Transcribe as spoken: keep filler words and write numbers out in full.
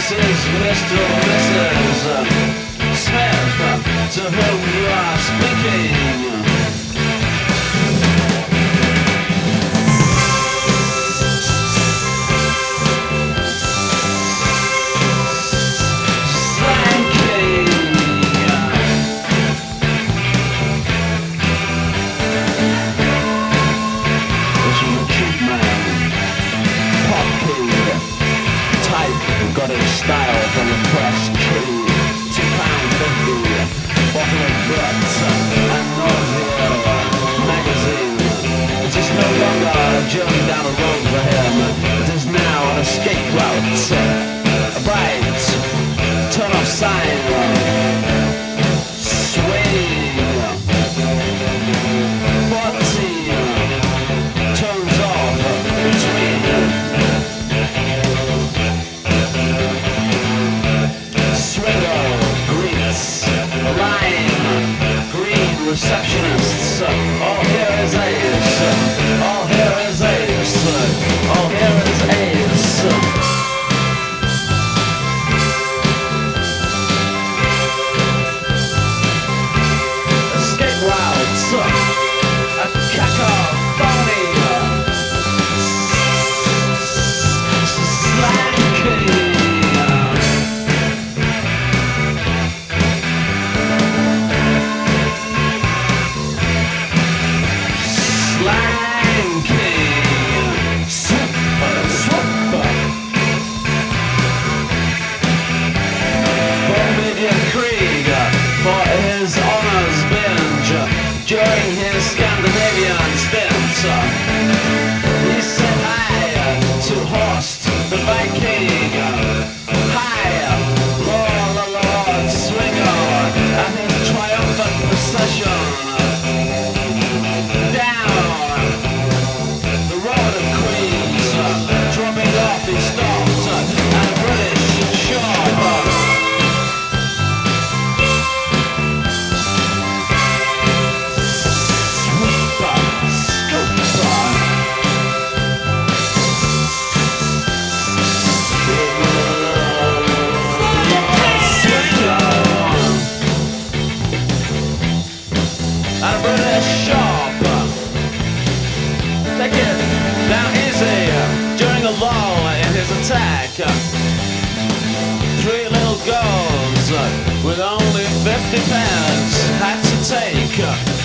This is Mister or Missus Smith, to whom you are speaking. Got his style from a press key. Two pound fifty, bottle of guts, and nausea magazine. It is no longer a journey down a road for him. It is now an escape route. A bright turn off sign. Swing. Fourteen turns off between. Receptionists, all here is Ace, all here is Ace, all here is Ace. Escape routes, a cacophony, slanking. During his Scandinavian stint, he said hi to Horst the Viking, hi, Lord the Lord Swinger, and his triumphant procession down the road of Queens. Dropping off, he stopped at a British shop. At a British shop. Take it down easy during a lull in his attack. Three little girls with only fifty pence had to take.